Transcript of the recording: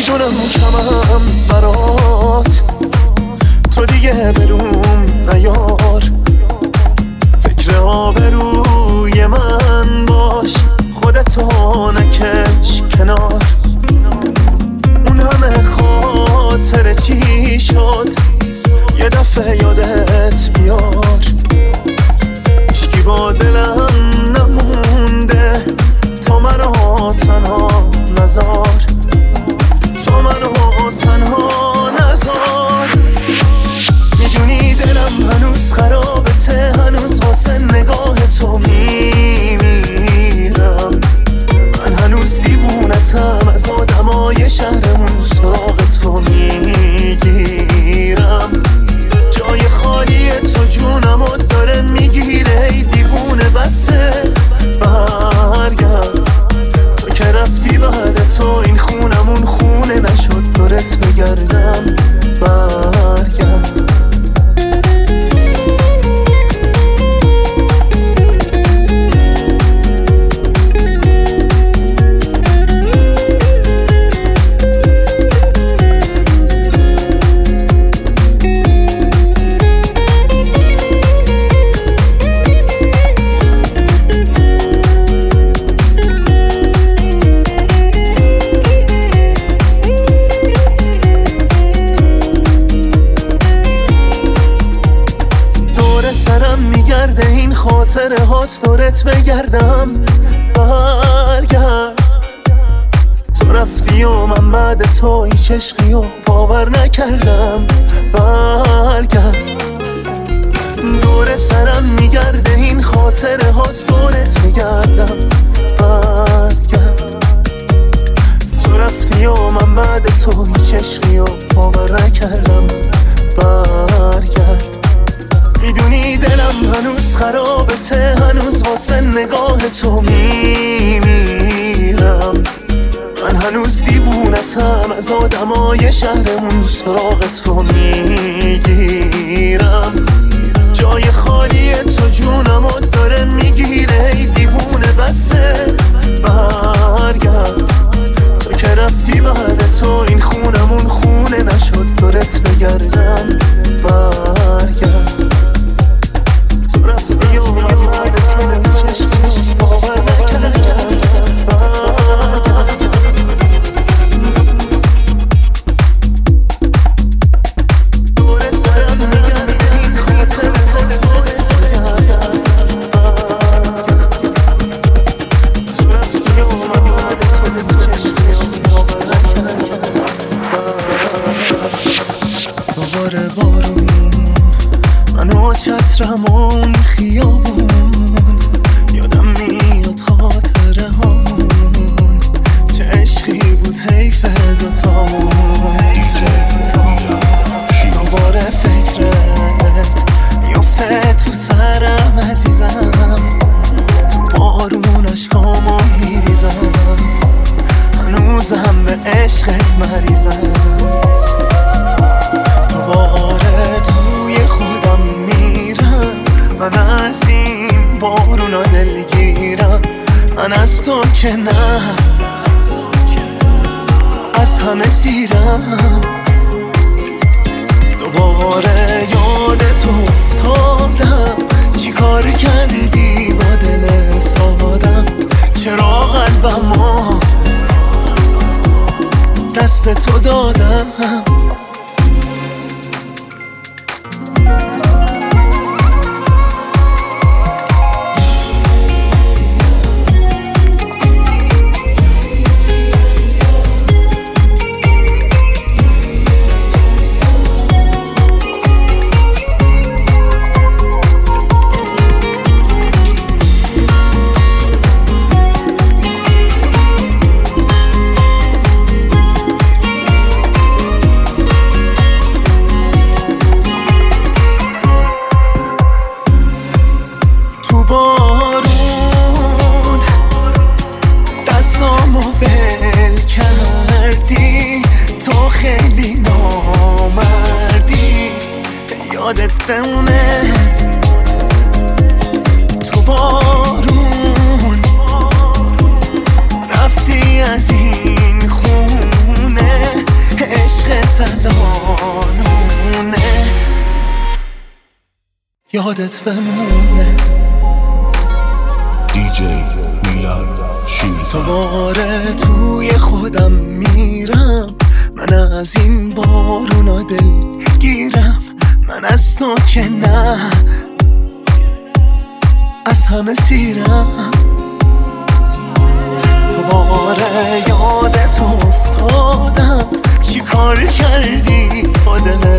جونم کمم برات، تو دیگه بروم نیار، فکر آبروی من باش، خودتو نکش کنار. اون همه خاطر چی شد یه دفعه یادت بیار. هیچکی با دلم نمونده، تو منو تنها نذار، تو منو تنها نذار. میدونی دلم هنوز خرابته، هنوز واسه نگاه تو میمیرم. من هنوز دیوونتم، از آدمای شهرمون سراغ تو میگیرم. جای خالی تو جونمو داره میگیره، ای دیوونه بسه برگرد. تو که رفتی بعد تو این خونمون خونه نشد، دورت بگردم برگرد. این خاطره هات دورت بگردم برگرد. تو رفتی و من بعد تو هیچ عشقی و باور نکردم برگرد. دور سرم میگرده این خاطره هات دورت بگردم برگرد. تو رفتی و من بعد تو هیچ عشقی و باور نکردم برگرد. میدونی دلم هنوز خرابته، هنوز واسه نگاه تو میمیرم. من هنوز دیوونتم، از آدمای شهرمون سراغ تو میگیرم. جای خالی تو جونمو داره میگیره، ای دیوونه بسه برگرد. تو که رفتی بعد تو این خونمون خونه نشد، دورت بگردم برگرد. دوباره بارون منو چترم اون خیابون، یادم میاد خاطره هامون، چه عشقی بود حیف دوتامون. دوباره فکرت میفته تو سرم عزیزم، تو بارون اشکامو میریزم، هنوزم به عشقت مریزم. دوباره توی خودم میرم، من از این بارونا دلگیرم. من از تو که نه، از همه سیرم. دوباره یادت افتادم، چی کار کردی با دل سادم. چرا قلبمو دست تو دادم. بارون دستامو ول کردی، تو خیلی نامردی، یادت بمونه. تو بارون رفتی از این خونه، یادت بمونه. دیجی میلاد شیرزاد. دوباره توی خودم میرم، من از این بارونا دل گیرم. من از تو که نه، از همه سیرم. دوباره یادت افتادم، چی کار کردی با دل